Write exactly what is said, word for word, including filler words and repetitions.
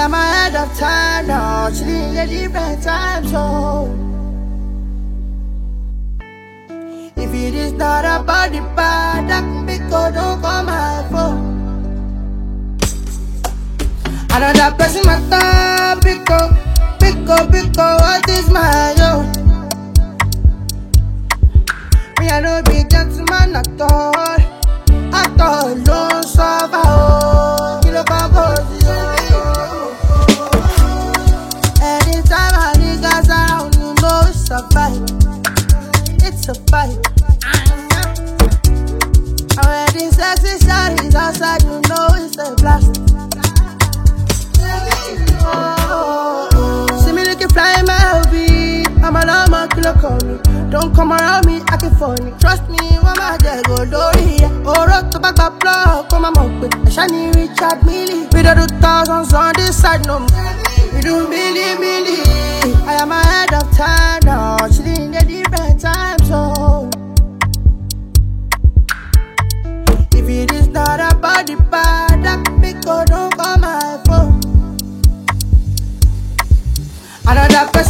am ahead of time now, chilling in a different time zone. If it is not about the bad, that because don't call my phone. Another person my top, pick up, pick up, pick up, what is my own? Me I know be gentleman at all, at all, don't suffer, oh, kill a compose, anytime I niggas around, you know it's a fight, it's a fight. And when the sexy shawty's outside, you know it's a blast. See me looking flying my L V, I'm an armor killer call me. Don't come around me acting funny. Trust me, when my day go dory. Oh, rock to back the block, come on with a shiny Richard Millie. We don't do thousands on this side no more. We do milli milli. I am ahead of time now, chilling in a different time zone. If it is not about the bad, that because don't call my phone. Another person